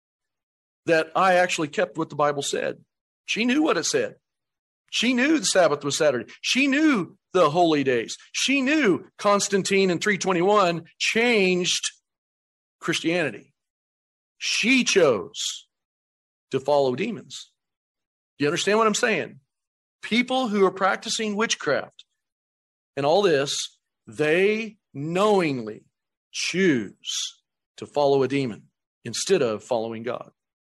that I actually kept what the Bible said. She knew what it said. She knew the Sabbath was Saturday. She knew the holy days. She knew Constantine in 321 changed Christianity. She chose to follow demons. Do you understand what I'm saying? People who are practicing witchcraft and all this, they knowingly choose to follow a demon instead of following God.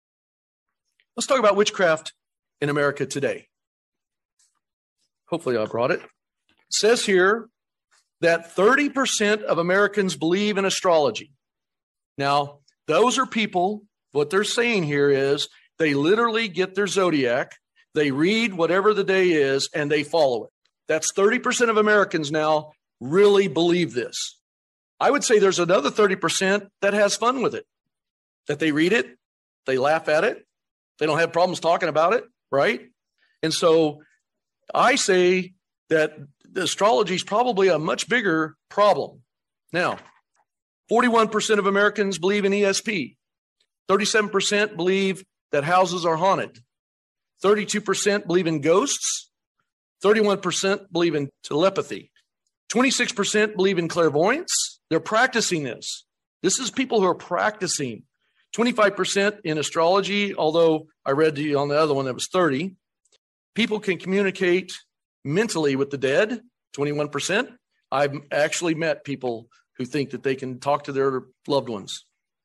Let's talk about witchcraft in America today. Hopefully I brought it. It says here that 30% of Americans believe in astrology. Now, those are people, what they're saying here is they literally get their zodiac, they read whatever the day is, and they follow it. That's 30% of Americans now really believe this. I would say there's another 30% that has fun with it, that they read it, they laugh at it, they don't have problems talking about it, right? And so I say that the astrology is probably a much bigger problem. Now, 41% of Americans believe in ESP. 37% believe that houses are haunted. 32% believe in ghosts. 31% believe in telepathy. 26% believe in clairvoyance. They're practicing this. This is people who are practicing. 25% in astrology, although I read to you on the other one that was 30. People can communicate mentally with the dead, 21%. I've actually met people who think that they can talk to their loved ones.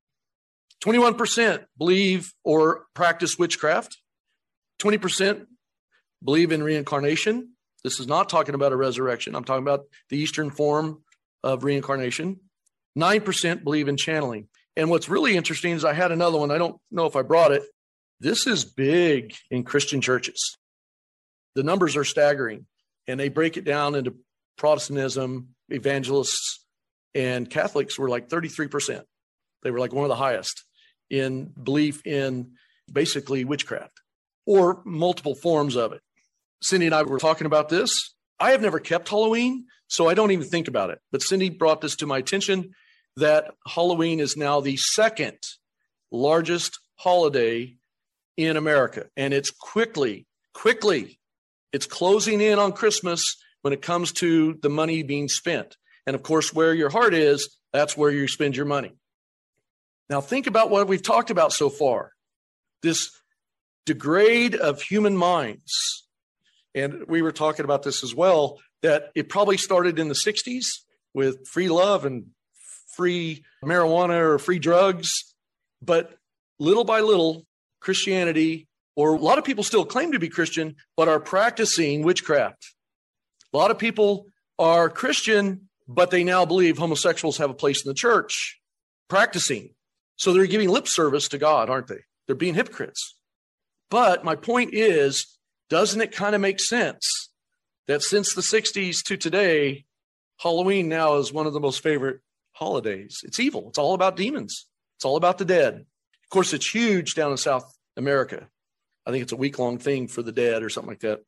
21% believe or practice witchcraft. 20% believe in reincarnation. This is not talking about a resurrection. I'm talking about the Eastern form of reincarnation. 9% believe in channeling. And what's really interesting is I had another one. I don't know if I brought it. This is big in Christian churches. The numbers are staggering, and they break it down into Protestantism, evangelists, and Catholics were like 33%. They were like one of the highest in belief in basically witchcraft or multiple forms of it. Cindy and I were talking about this. I have never kept Halloween, so I don't even think about it. But Cindy brought this to my attention that Halloween is now the second largest holiday in America. And it's quickly, it's closing in on Christmas when it comes to the money being spent. And of course, where your heart is, that's where you spend your money. Now think about what we've talked about so far. This degrade of human minds. And we were talking about this as well, that it probably started in the 60s with free love and free marijuana or free drugs. But little by little, Christianity, or a lot of people still claim to be Christian, but are practicing witchcraft. A lot of people are Christian, but they now believe homosexuals have a place in the church, practicing. So they're giving lip service to God, aren't they? They're being hypocrites. But my point is, doesn't it kind of make sense that since the 60s to today, Halloween now is one of the most favorite holidays? It's evil. It's all about demons. It's all about the dead. Of course, it's huge down in South America. I think it's a week-long thing for the dead or something like that.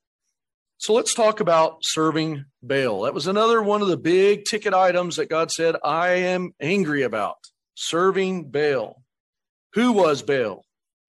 So let's talk about serving Baal. That was another one of the big ticket items that God said, I am angry about. Serving Baal. Who was Baal?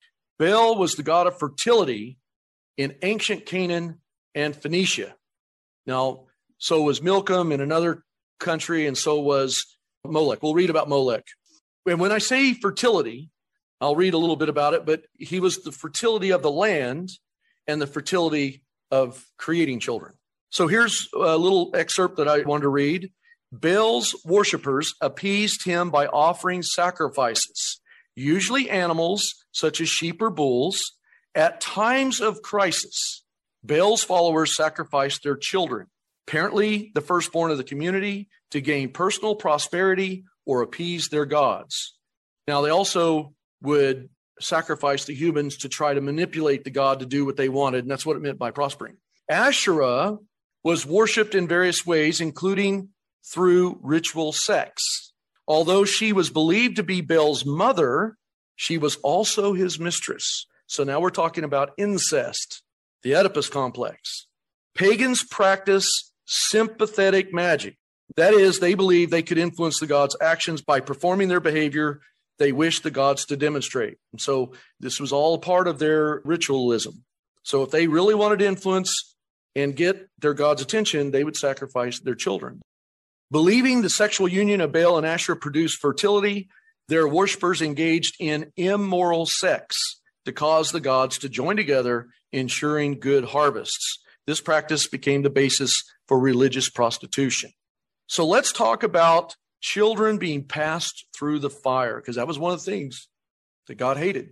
Baal was the god of fertility in ancient Canaan and Phoenicia. Now, so was Milcom in another country, and so was Molech. We'll read about Molech. And when I say fertility, I'll read a little bit about it, but he was the fertility of the land and the fertility of creating children. So here's a little excerpt that I wanted to read. Baal's worshipers appeased him by offering sacrifices, usually animals such as sheep or bulls. At times of crisis, Baal's followers sacrificed their children, apparently the firstborn of the community, to gain personal prosperity or appease their gods. Now, they also would sacrifice the humans to try to manipulate the god to do what they wanted, and that's what it meant by prospering. Asherah was worshipped in various ways, including through ritual sex. Although she was believed to be Baal's mother, she was also his mistress. So now we're talking about incest, the Oedipus complex. Pagans practice sympathetic magic. That is, they believe they could influence the gods' actions by performing their behavior they wish the gods to demonstrate. And so this was all a part of their ritualism. So if they really wanted to influence and get their gods' attention, they would sacrifice their children. Believing the sexual union of Baal and Asherah produced fertility, their worshipers engaged in immoral sex to cause the gods to join together, ensuring good harvests. This practice became the basis for religious prostitution. So let's talk about children being passed through the fire, because that was one of the things that God hated.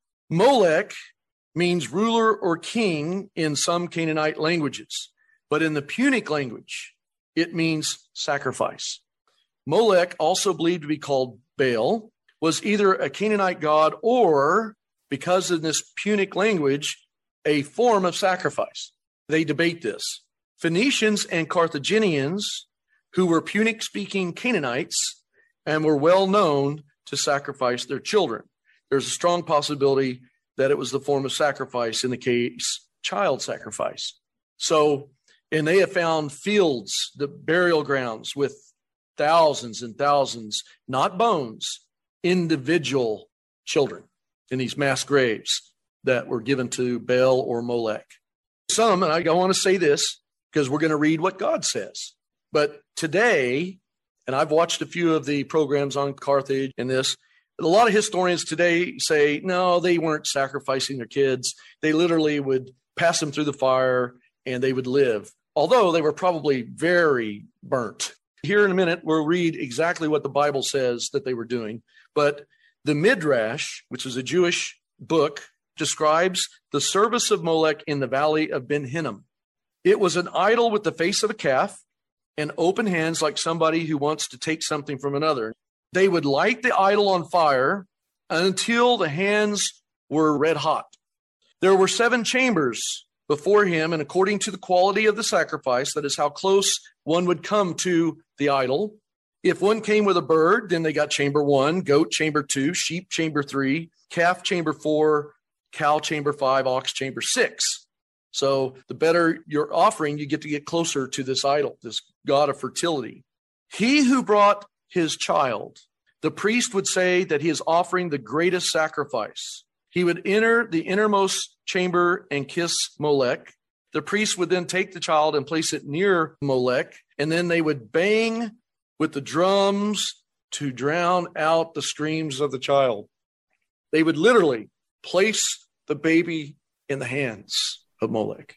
Molech means ruler or king in some Canaanite languages, but in the Punic language, it means sacrifice. Molech, also believed to be called Baal, was either a Canaanite god or, because of this Punic language, a form of sacrifice. They debate this. Phoenicians and Carthaginians, who were Punic-speaking Canaanites and were well known to sacrifice their children. There's a strong possibility that it was the form of sacrifice, in the case, child sacrifice. So, and they have found fields, the burial grounds with thousands and thousands, not bones, individual children in these mass graves that were given to Baal or Molech. Some, and I want to say this because we're going to read what God says. But today, and I've watched a few of the programs on Carthage and this, a lot of historians today say, no, they weren't sacrificing their kids. They literally would pass them through the fire and they would live, although they were probably very burnt. Here in a minute, we'll read exactly what the Bible says that they were doing. But the Midrash, which is a Jewish book, describes the service of Molech in the valley of Ben Hinnom. It was an idol with the face of a calf and open hands, like somebody who wants to take something from another. They would light the idol on fire until the hands were red hot. There were 7 chambers before him, and according to the quality of the sacrifice, that is how close one would come to the idol. If one came with a bird, then they got chamber 1, goat chamber 2, sheep chamber 3, calf chamber 4, cow chamber 5, ox chamber 6. So the better your offering, you get to get closer to this idol, this god of fertility. He who brought his child, the priest would say that he is offering the greatest sacrifice. He would enter the innermost chamber and kiss Molech. The priest would then take the child and place it near Molech, and then they would bang with the drums to drown out the screams of the child. They would literally place the baby in the hands of Molech.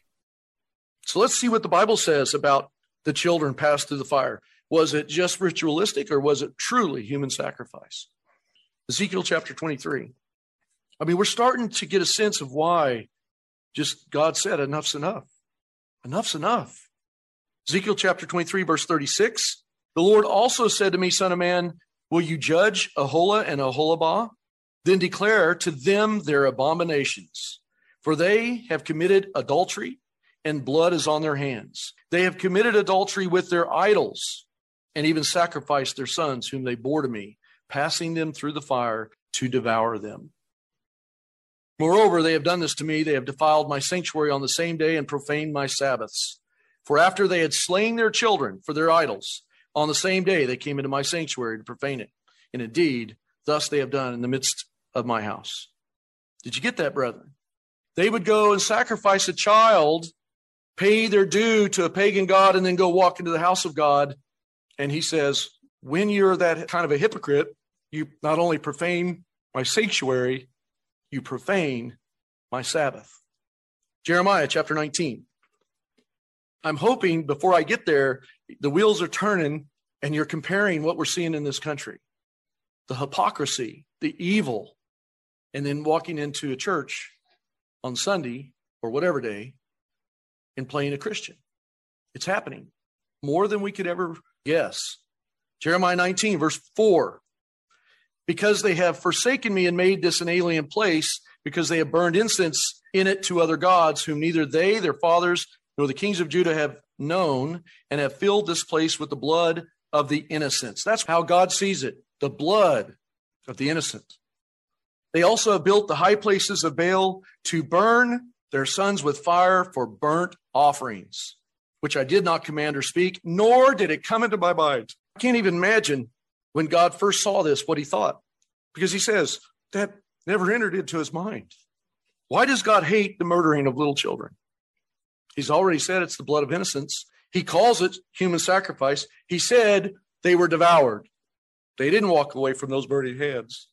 So let's see what the Bible says about the children passed through the fire. Was it just ritualistic or was it truly human sacrifice? Ezekiel chapter 23. I mean, we're starting to get a sense of why just God said enough's enough. Enough's enough. Ezekiel chapter 23, verse 36. The Lord also said to me, Son of man, will you judge Aholah and Aholibah? Then declare to them their abominations. For they have committed adultery, and blood is on their hands. They have committed adultery with their idols, and even sacrificed their sons, whom they bore to me, passing them through the fire to devour them. Moreover, they have done this to me. They have defiled my sanctuary on the same day and profaned my Sabbaths. For after they had slain their children for their idols, on the same day they came into my sanctuary to profane it. And indeed, thus they have done in the midst of my house. Did you get that, brethren? They would go and sacrifice a child, pay their due to a pagan god, and then go walk into the house of God. And he says, when you're that kind of a hypocrite, you not only profane my sanctuary, you profane my Sabbath. Jeremiah chapter 19. I'm hoping before I get there, the wheels are turning and you're comparing what we're seeing in this country. The hypocrisy, the evil, and then walking into a church on Sunday or whatever day and playing a Christian. It's happening more than we could ever guess. Jeremiah 19, verse 4. Because they have forsaken me and made this an alien place, because they have burned incense in it to other gods, whom neither they, their fathers, nor the kings of Judah have known, and have filled this place with the blood of the innocents. That's how God sees it, the blood of the innocent. They also have built the high places of Baal to burn their sons with fire for burnt offerings, which I did not command or speak, nor did it come into my mind. I can't even imagine when God first saw this, what he thought, because he says that never entered into his mind. Why does God hate the murdering of little children? He's already said it's the blood of innocents. He calls it human sacrifice. He said they were devoured. They didn't walk away from those burning hands.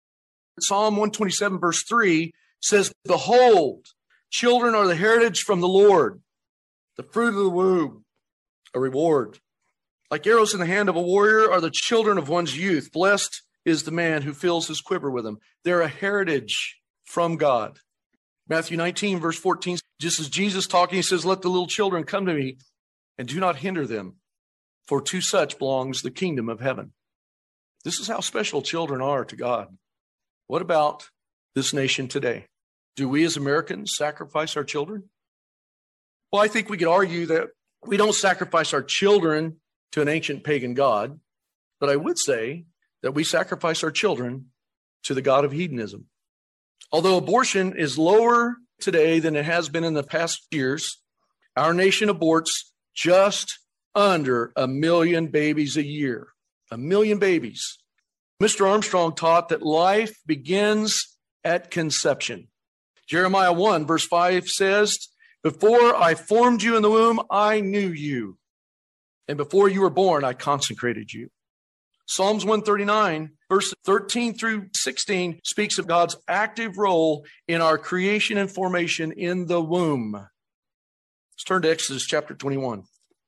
Psalm 127 verse 3 says, behold, children are the heritage from the Lord, the fruit of the womb, a reward. Like arrows in the hand of a warrior are the children of one's youth. Blessed is the man who fills his quiver with them. They're a heritage from God. Matthew 19 verse 14, just as Jesus talking, he says, let the little children come to me and do not hinder them, for to such belongs the kingdom of heaven. This is how special children are to God. What about this nation today? Do we as Americans sacrifice our children? Well, I think we could argue that we don't sacrifice our children to an ancient pagan god, but I would say that we sacrifice our children to the god of hedonism. Although abortion is lower today than it has been in the past years, our nation aborts just under 1 million babies a year. 1 million babies. Mr. Armstrong taught that life begins at conception. Jeremiah 1 verse 5 says, before I formed you in the womb, I knew you. And before you were born, I consecrated you. Psalms 139, verse 13 through 16 speaks of God's active role in our creation and formation in the womb. Let's turn to Exodus chapter 21.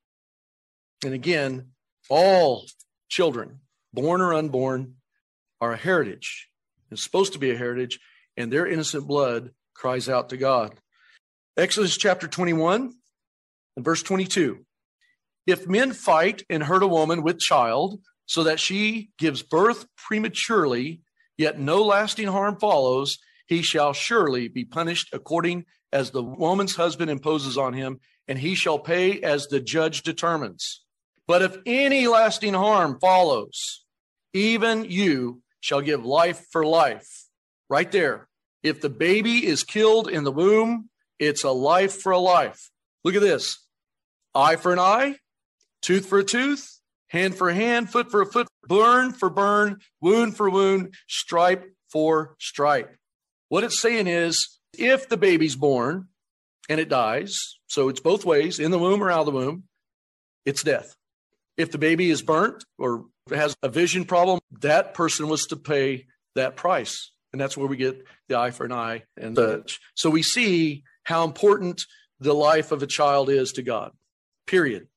And again, all children, born or unborn, are a heritage. It's supposed to be a heritage, and their innocent blood cries out to God. Exodus chapter 21 and verse 22. If men fight and hurt a woman with child, so that she gives birth prematurely, yet no lasting harm follows, he shall surely be punished according as the woman's husband imposes on him, and he shall pay as the judge determines. But if any lasting harm follows, even you shall give life for life. Right there. If the baby is killed in the womb, it's a life for a life. Look at this. Eye for an eye, tooth for a tooth, hand for a hand, foot for a foot, burn for burn, wound for wound, stripe for stripe. What it's saying is, if the baby's born and it dies, so it's both ways, in the womb or out of the womb, it's death. If the baby is burnt or has a vision problem, that person was to pay that price. And that's where we get the eye for an eye and such. So we see how important the life of a child is to God, period.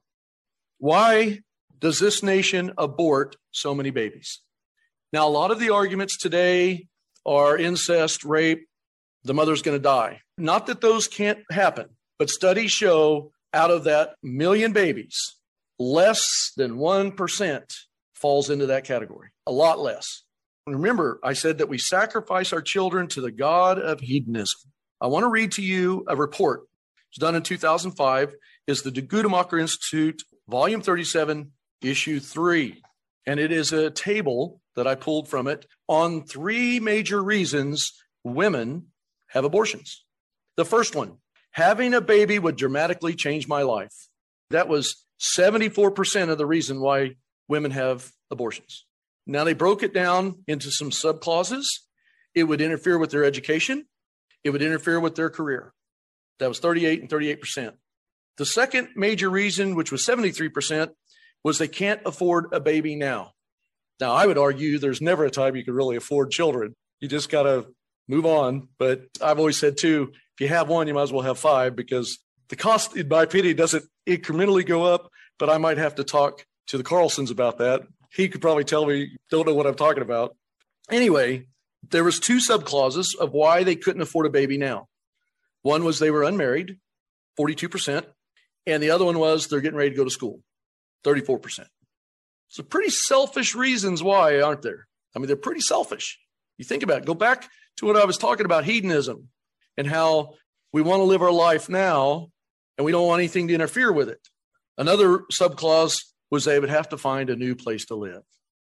Why does this nation abort so many babies? Now, a lot of the arguments today are incest, rape, the mother's going to die. Not that those can't happen, but studies show out of that 1 million babies, less than 1% falls into that category, a lot less. Remember, I said that we sacrifice our children to the god of hedonism. I want to read to you a report. It's done in 2005. Is the De Guttemacher Institute, Volume 37, Issue 3. And it is a table that I pulled from it on 3 major reasons women have abortions. The first one, having a baby would dramatically change my life. That was 74% of the reason why women have abortions. Now they broke it down into some subclauses. It would interfere with their education. It would interfere with their career. That was 38 and 38%. The second major reason, which was 73%, was they can't afford a baby now. Now, I would argue there's never a time you can really afford children. You just got to move on. But I've always said, too, if you have one, you might as well have 5 because the cost, in my opinion, doesn't incrementally go up. But I might have to talk to the Carlsons about that. He could probably tell me, don't know what I'm talking about. Anyway, there was 2 subclauses of why they couldn't afford a baby now. One was they were unmarried, 42%. And the other one was they're getting ready to go to school, 34%. So pretty selfish reasons why, aren't there? I mean, they're pretty selfish. You think about it. Go back to what I was talking about, hedonism, and how we want to live our life now, and we don't want anything to interfere with it. Another subclause was they would have to find a new place to live.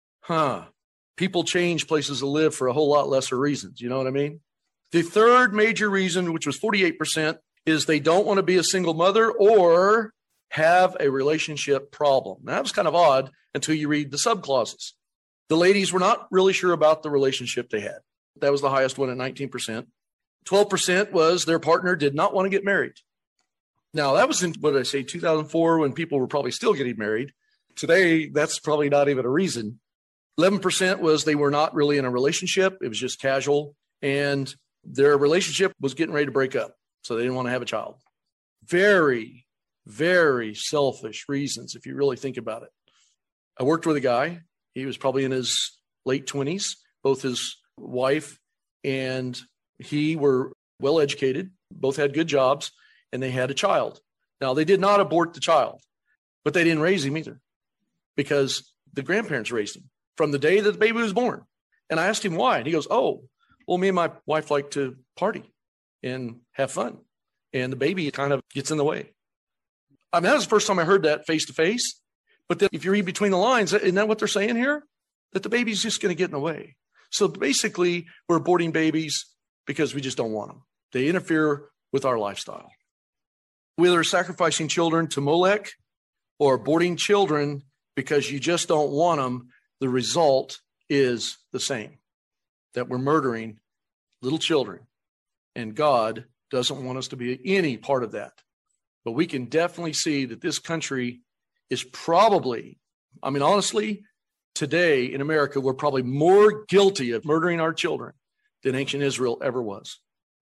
People change places to live for a whole lot lesser reasons. You know what I mean? The third major reason, which was 48%, is they don't want to be a single mother or have a relationship problem. Now, that was kind of odd until you read the subclauses. The ladies were not really sure about the relationship they had. That was the highest one at 19%. 12% was their partner did not want to get married. Now, that was in, 2004, when people were probably still getting married. Today, that's probably not even a reason. 11% was they were not really in a relationship. It was just casual. And their relationship was getting ready to break up. So they didn't want to have a child. Very, very selfish reasons, if you really think about it. I worked with a guy. He was probably in his late 20s. Both his wife and he were well educated. Both had good jobs, and they had a child. Now, they did not abort the child, but they didn't raise him either because the grandparents raised him from the day that the baby was born. And I asked him why. And he goes, oh, well, me and my wife like to party and have fun. And the baby kind of gets in the way. I mean, that was the first time I heard that face to face. But then if you read between the lines, isn't that what they're saying here? That the baby's just going to get in the way. So basically, we're aborting babies because we just don't want them. They interfere with our lifestyle. Whether sacrificing children to Molech or aborting children because you just don't want them, the result is the same, that we're murdering little children. And God doesn't want us to be any part of that. But we can definitely see that this country is probably, I mean, honestly, today in America, we're probably more guilty of murdering our children than ancient Israel ever was.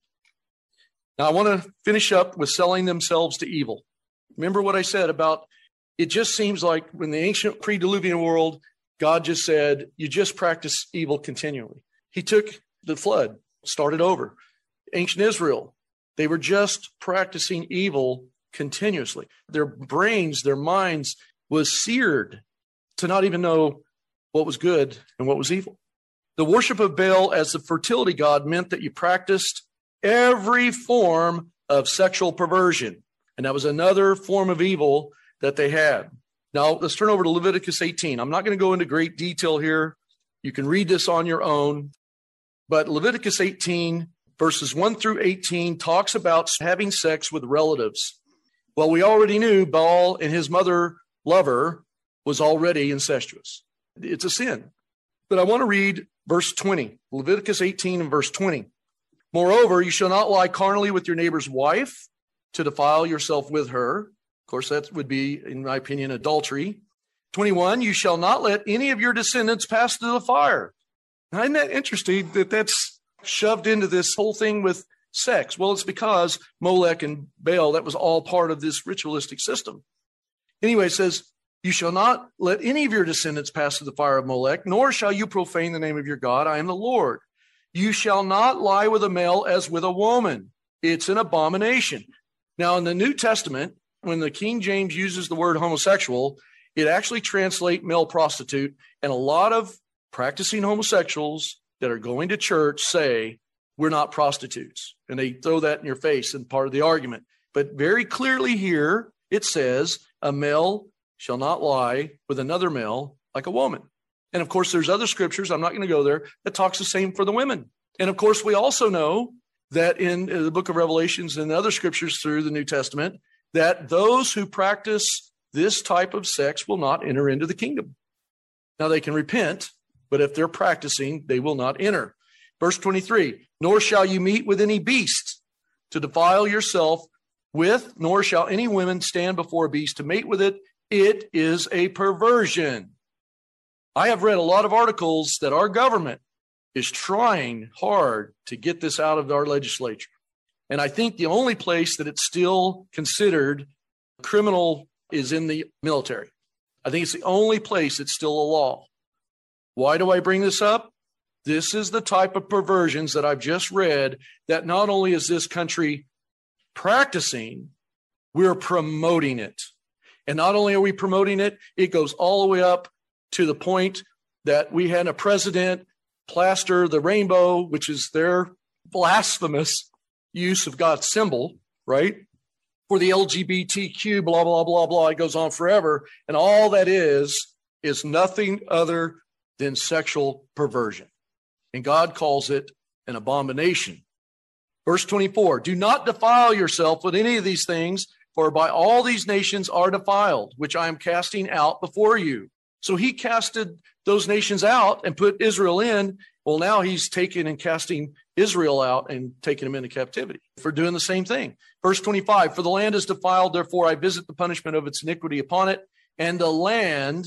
Now, I want to finish up with selling themselves to evil. Remember what I said about it just seems like when the ancient pre-Diluvian world, God just said, you just practice evil continually. He took the flood, started over. Ancient Israel, they were just practicing evil continuously. Their brains, their minds was seared to not even know what was good and what was evil. The worship of Baal as the fertility god meant that you practiced every form of sexual perversion. And that was another form of evil that they had. Now, let's turn over to Leviticus 18. I'm not going to go into great detail here. You can read this on your own. But Leviticus 18, verses 1 through 18, talks about having sex with relatives. Well, we already knew Baal and his mother lover was already incestuous. It's a sin. But I want to read verse 20, Leviticus 18 and verse 20. Moreover, you shall not lie carnally with your neighbor's wife to defile yourself with her. Of course, that would be, in my opinion, adultery. 21, you shall not let any of your descendants pass through the fire. Now, isn't that interesting that that's shoved into this whole thing with sex? Well, it's because Molech and Baal, that was all part of this ritualistic system. Anyway, it says, you shall not let any of your descendants pass through the fire of Molech, nor shall you profane the name of your God. I am the Lord. You shall not lie with a male as with a woman. It's an abomination. Now, in the New Testament, when the King James uses the word homosexual, it actually translates male prostitute. And a lot of practicing homosexuals that are going to church say, we're not prostitutes. And they throw that in your face in part of the argument. But very clearly here, it says, a male shall not lie with another male like a woman. And of course, there's other scriptures, I'm not going to go there, that talks the same for the women. And of course, we also know that in the book of Revelations and other scriptures through the New Testament, that those who practice this type of sex will not enter into the kingdom. Now they can repent, but if they're practicing, they will not enter. Verse 23, nor shall you meet with any beast to defile yourself with, nor shall any woman stand before a beast to mate with it. It is a perversion. I have read a lot of articles that our government is trying hard to get this out of our legislature. And I think the only place that it's still considered criminal is in the military. I think it's the only place it's still a law. Why do I bring this up? This is the type of perversions that I've just read that not only is this country practicing, we're promoting it. And not only are we promoting it, it goes all the way up to the point that we had a president plaster the rainbow, which is their blasphemous use of God's symbol, right? For the LGBTQ, blah, blah, blah, blah. It goes on forever. And all that is nothing other than sexual perversion. And God calls it an abomination. Verse 24, do not defile yourself with any of these things, for by all these nations are defiled, which I am casting out before you. So he casted those nations out and put Israel in. Well, now he's taking and casting Israel out and taking them into captivity for doing the same thing. Verse 25, for the land is defiled, therefore I visit the punishment of its iniquity upon it, and the land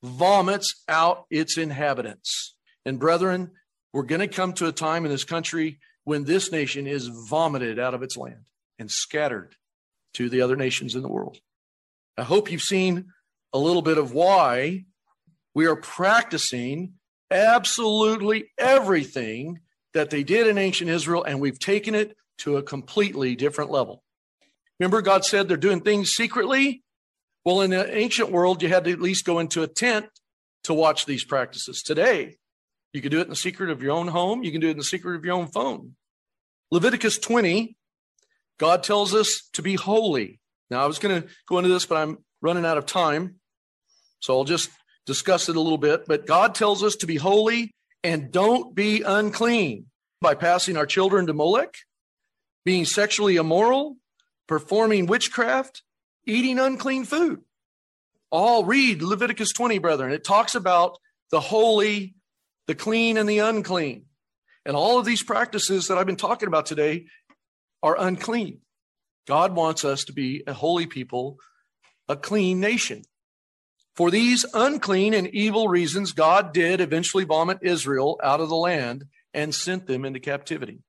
vomits out its inhabitants. And brethren, we're going to come to a time in this country when this nation is vomited out of its land and scattered to the other nations in the world. I hope you've seen a little bit of why we are practicing absolutely everything that they did in ancient Israel, and we've taken it to a completely different level. Remember, God said they're doing things secretly? Well, in the ancient world, you had to at least go into a tent to watch these practices. Today, you can do it in the secret of your own home. You can do it in the secret of your own phone. Leviticus 20, God tells us to be holy. Now, I was going to go into this, but I'm running out of time, so I'll just discuss it a little bit. But God tells us to be holy and don't be unclean by passing our children to Molech, being sexually immoral, performing witchcraft, eating unclean food. All read Leviticus 20, brethren. It talks about the holy, the clean, and the unclean. And all of these practices that I've been talking about today are unclean. God wants us to be a holy people, a clean nation. For these unclean and evil reasons, God did eventually vomit Israel out of the land and sent them into captivity.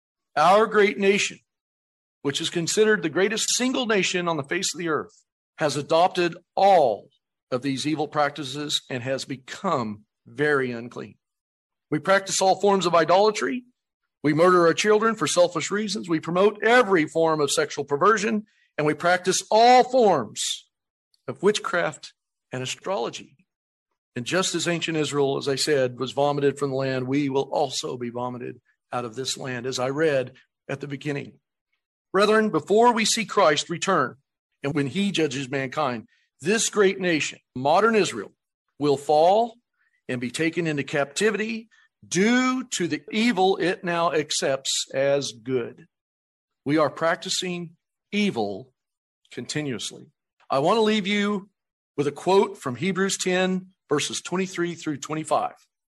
Our great nation, which is considered the greatest single nation on the face of the earth, has adopted all of these evil practices and has become very unclean. We practice all forms of idolatry. We murder our children for selfish reasons. We promote every form of sexual perversion, and we practice all forms of witchcraft and astrology. And just as ancient Israel, as I said, was vomited from the land, we will also be vomited out of this land, as I read at the beginning. Brethren, before we see Christ return, and when he judges mankind, this great nation, modern Israel, will fall and be taken into captivity due to the evil it now accepts as good. We are practicing evil continuously. I want to leave you with a quote from Hebrews 10, verses 23 through 25.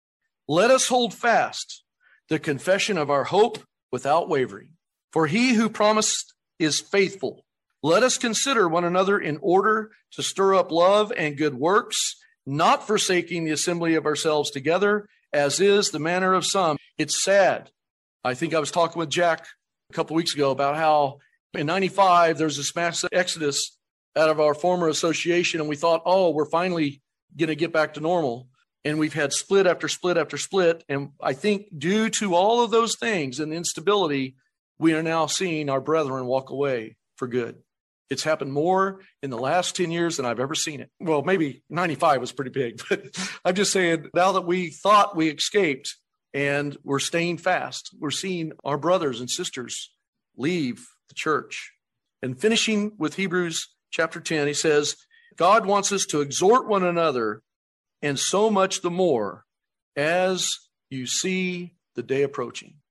Let us hold fast the confession of our hope without wavering, for he who promised is faithful. Let us consider one another in order to stir up love and good works, not forsaking the assembly of ourselves together, as is the manner of some. It's sad. I think I was talking with Jack a couple weeks ago about how in 95, there's this massive exodus out of our former association, and we thought, oh, we're finally going to get back to normal. And we've had split after split after split. And I think due to all of those things and instability, we are now seeing our brethren walk away for good. It's happened more in the last 10 years than I've ever seen it. Well, maybe 95 was pretty big, but I'm just saying now that we thought we escaped and we're staying fast. We're seeing our brothers and sisters leave the church. And finishing with Hebrews chapter 10, he says, God wants us to exhort one another, and so much the more as you see the day approaching.